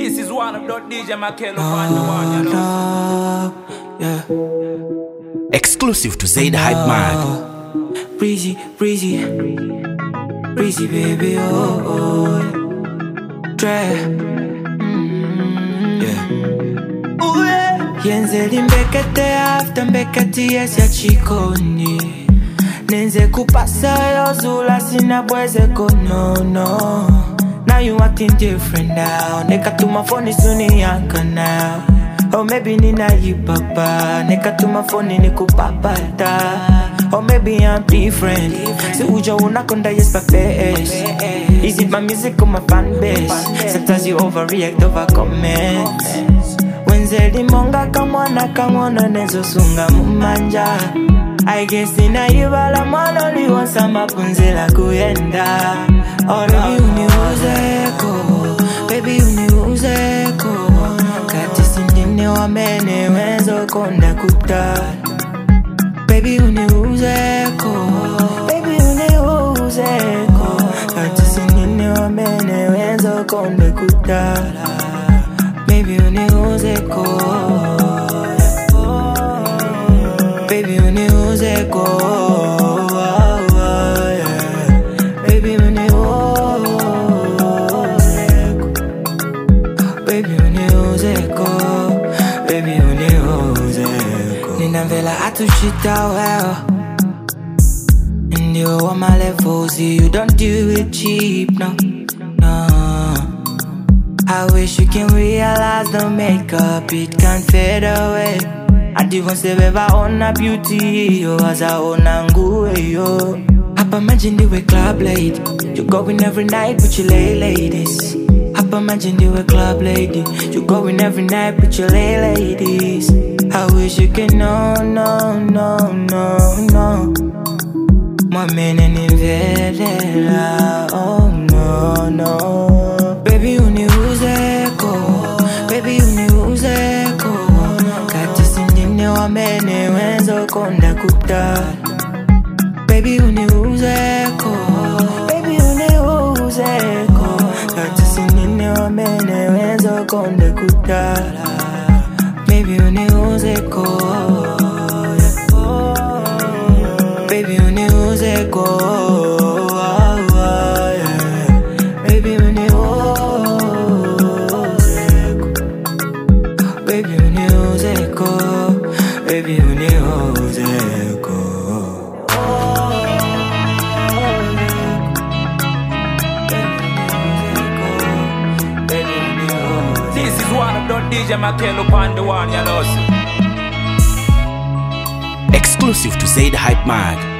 This is one of the DJ Makello on the one, you know. Yeah. Exclusive to Zaid Hype Mag. Breezy, breezy, breezy, baby, oh. Dre. Yenzeli mbekete after mbekete yes ya chikoni. Nenze kupasa yozula sina bwezeko no. Now you acting different now. Neka to my phone is suni yanka now. Or maybe nina you papa. Neka to my phone ni kupapata. Or maybe I'm different. So uja unakonda yes papesh. Is it my music or my fan base? Sometimes you overreact over comments. Wenzeli monga kamwana nezo sunga mumanja. I guess ina yibala mwana liwonsa mapunzela kuyenda. Oh no, baby uniuzeko. Kati sindine wamene wenzo konda kuta. Baby uniuzeko. Kati sindine wamene wenzo konda kuta. Baby uniuzeko. Baby uniuzeko. Baby uniuzeko. Ninavela atushita well. And you on my levels, you don't do it cheap, no. I wish you can realize the makeup, it can't fade away. I didn't say ever on a beauty, yo, as I own angue, yo. Hapa imagine you a club lady. You going every night with your ladies. Hapa imagine you a club lady. You going every night with your ladies. I wish you can no. Mwamene nivelela, oh no. Baby uniuzeko. Kati sindine wamene wenzo konda kuta. Baby uniuzeko. Kati sindine wamene wenzo konda kuta. Baby uniuzeko. Baby uniuzeko. Baby uniuzeko. Baby uniuzeko. This is one of the DJ Makello on the one, you know. Exclusive to Zaid Hype Mag.